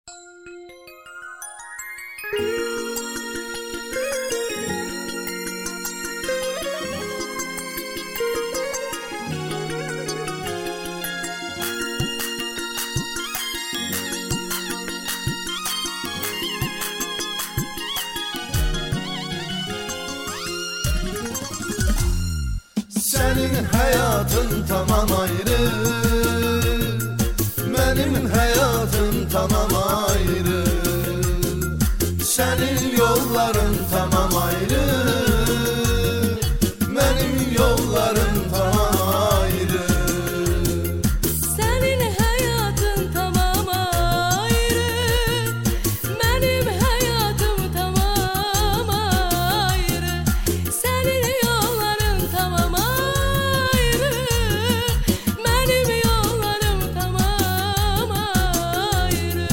Senin hayatın tamam ayrı, benim hayatım tamam ayrı. Senin yolların tamam ayrı, benim yollarım tamam ayrı. Senin hayatın tamam ayrı, benim hayatım tamam ayrı. Senin yolların tamam ayrı, benim yollarım tamam ayrı.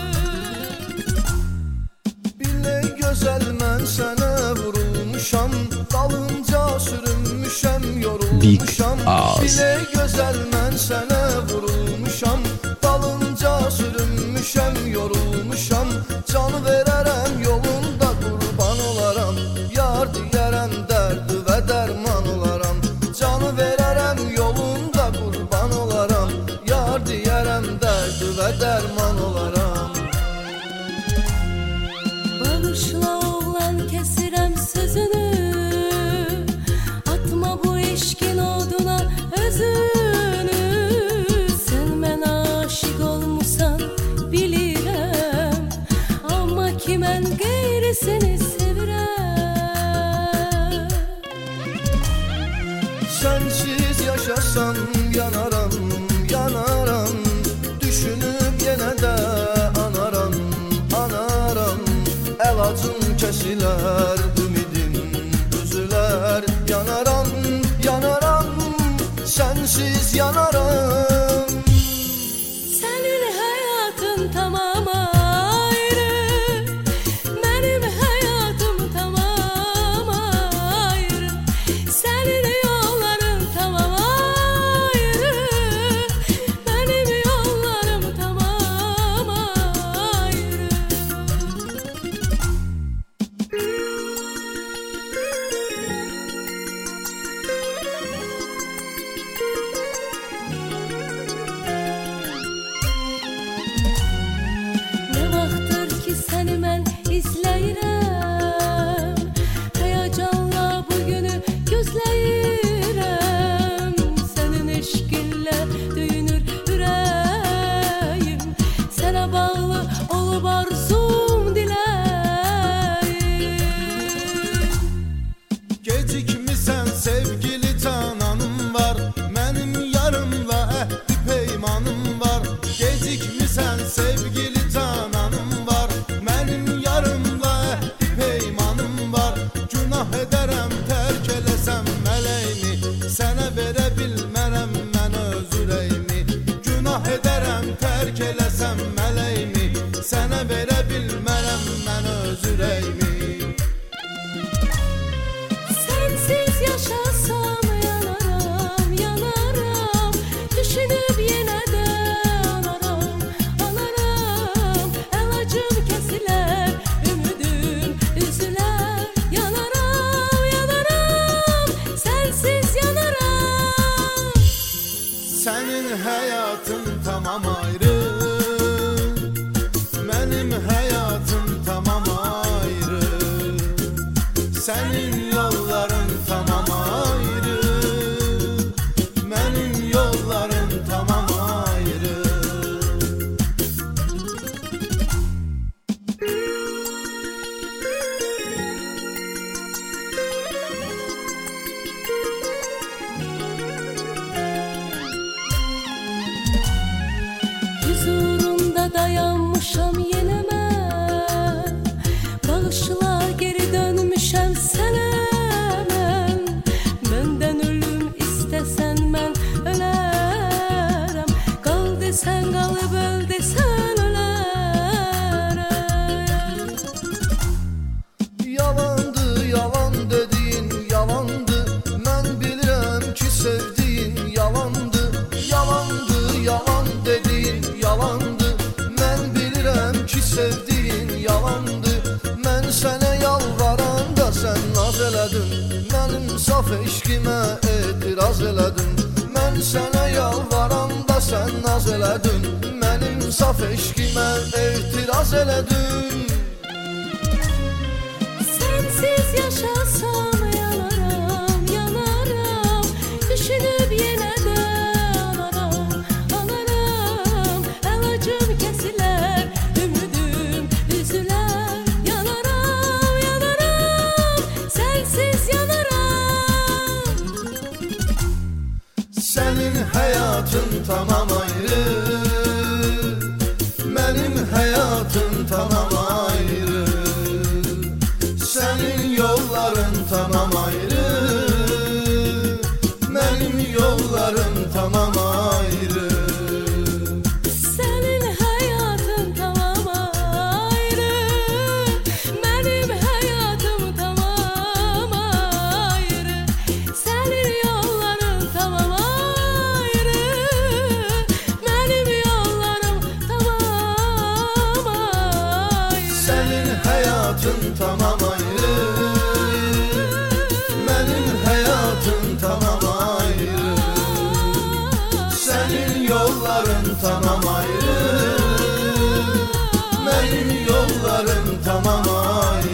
Bile güzel ben sana vurulmuşam, dalınca sürünmüşem yorulmuşam. Bile güzel ben sana vurulmuşam, dalınca sürünmüşem yorulmuşam. Canı vererem yolunda kurban olaram, yar diyerem derdi ve derman olaram. Canı vererem yolunda kurban olaram, yar diyerem derdi ve derman olaram. Barışla oğlan kesirem sözünü, atma bu eşkin oduna özünü. Sen ben aşık olmuşsan bilirem, ama kimen gayrisini sevirem. Sensiz yaşasam yanaram, yanaram. Düşünüp yine de anaram, anaram. Elacım kesiler, ümidim üzüler. Yanaram, yanaram, sensiz yanaram. Senin hayatın tamam ayrı, benim hayatım tamam ayrı. Senin yolların tamam ayrı, benim yollarım tamam ayrı. Ne vaxtdır ki səni mən izləyirəm, həyacanla bugünü gözləyirəm. Sənin eşqinlə döyünür ürəyim, sənə bağlı olub arzum diləyim. Gecikmisən sevgili cananım var, benim yarımla ehdi peymanım var. Gecikmisən sevgili cananım var, benim yarımla ehdi peymanım var. Günah ederem terk elesem meleğimi, sana verə bilmərəm mən öz ürəyimi. Günah ederem terk elesem meleğimi, sana verə bilmərəm mən öz ürəyimi. Sensiz yaşasam yanaram, yanaram. Düşünüp yine de anaram, anaram. Elacım kesiler, ümidim üzüler. Yanaram, yanaram, sensiz yanaram. Senin hayatın tamam ayrı, benim hayatım tamam ayrı. Senin yolların tamam ayrı, benim yollarım tamam ayrı. Huzurunda dayanmışam yine mən, bağışla geri dönmüşəm sənə mən. Məndən ölüm istəsən mən ölərəm, qal desən qalıb öl desən ölərəm. Yalandı, yalan dediğin yalandı. Ben bilirəm ki sevdiğin yalandı. Yalandı, yalan dediğin yalandı. Ben bilirəm ki sevdiğin yalandı. Mən sənə yalvaranda sən naz elədin, mənim saf eşqimə etiraz elədin. Mən sənə yalvaranda sən naz elədin, mənim saf eşqimə etiraz elədin. Sensiz yaşasam yanaram, yanaram. Düşünüp yine de ağlarım, ağlarım. Elacım kesiler, ümidim üzüler. Yanaram, yanaram, sensiz yanaram. Senin hayatın tamam ayrı, benim hayatım tamam ayrı. Senin yolların tamam ayrı, benim yollarım tamam ayrı. Senin hayatın tamam ayrı, benim hayatım tamam ayrı. Senin yolların tamam ayrı, benim yollarım tamam ayrı. Senin hayatın tamam ayrı, benim hayatım tamam ayrı. Senin yolların tamam ayrı, benim yollarım tamam ayrı.